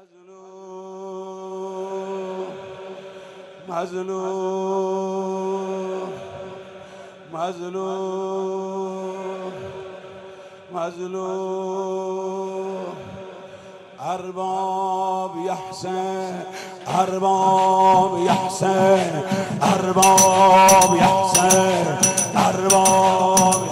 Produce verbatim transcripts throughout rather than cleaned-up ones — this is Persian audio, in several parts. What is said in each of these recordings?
مظلوم مظلوم مظلوم مظلوم ارباب یحسن ارباب یحسن ارباب یحسن ارباب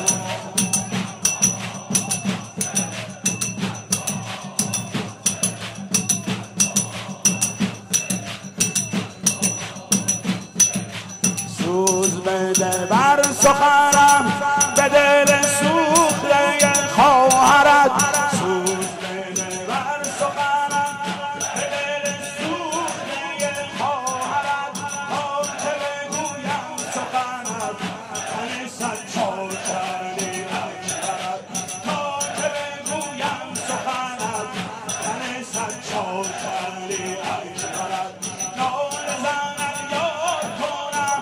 سوز بده بر سخنم به دل سوخته خواهرت سوز بده بر سخنم به دل سوخته خواهرت تا که بگویم سخنت تن صد چال کردی اکبرت تا که بگویم سخنت تن صد چال کردی اکبرت نال زنم یاد کنم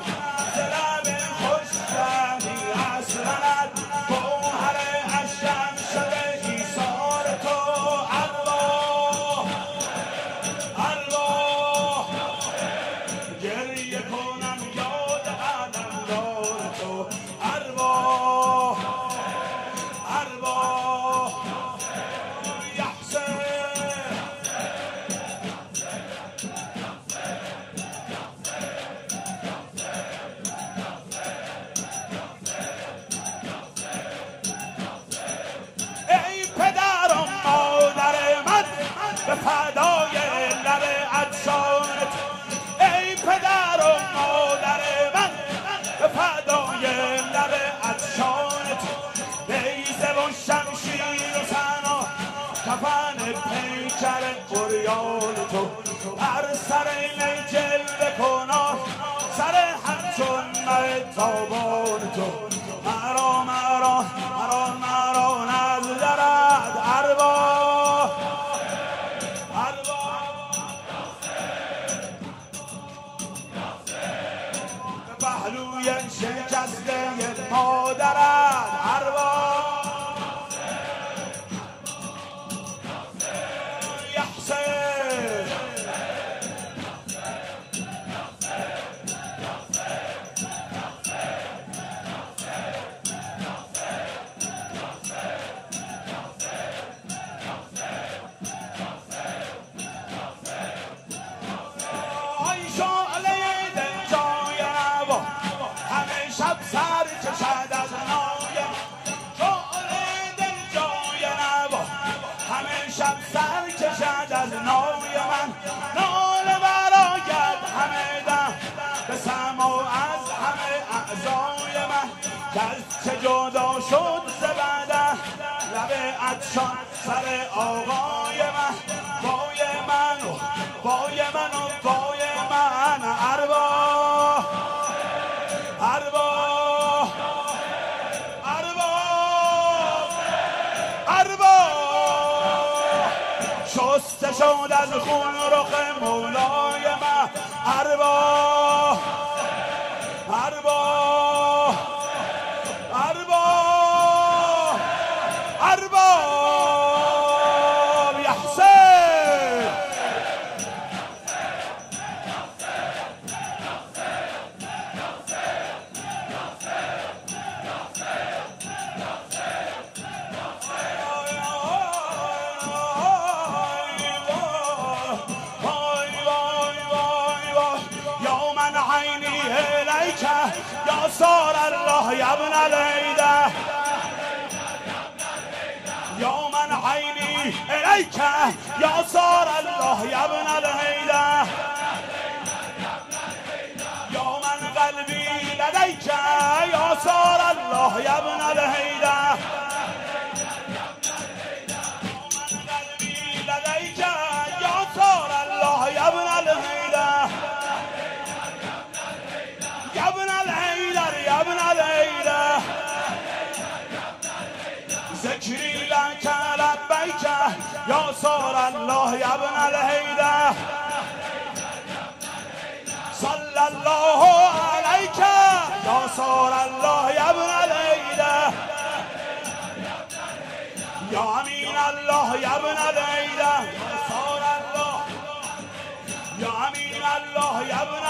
به فدای لب عطشانت ای پدر و مادر من به فدای لب عطشانت بیضه و شمشیر و سنا کفن پیکر عریان تو بر سر می جلوه کنار سر همچون مه تابان تو مرا مرا مرا مرا نزدرد ارباب پهلوی شکسته مادرت ارباب یحسن شب سر کشد از نایم شعله دل جای نوا همه شب سر کشد از نای من ناله براید همه دم به سما از همه اعضای من کس چه جدا شد ز بدن لب عطشان سر آقای من بای من و بای من و بای من ارباب ارباب ارباب ارباب شسته شد از خون رخ مولای من ارباب ارباب ارباب ارباب یحسن عيني إليك يا صار الله يا ابن ليلى يا من عيني إليك يا صار الله يا ابن ليلى يا من قلبي لديك يا صار الله يا ابن ليلى يا من قلبي لديك يا صار الله يا ابن ليلى يا ابن الهيدر يا ابن الهيدر ذكري لك لبيك يا صار الله يا ابن الهيدر صلى الله عليك يا صار الله يا ابن الهيدر يا امين الله يا ابن الهيدر يا صار یا ابن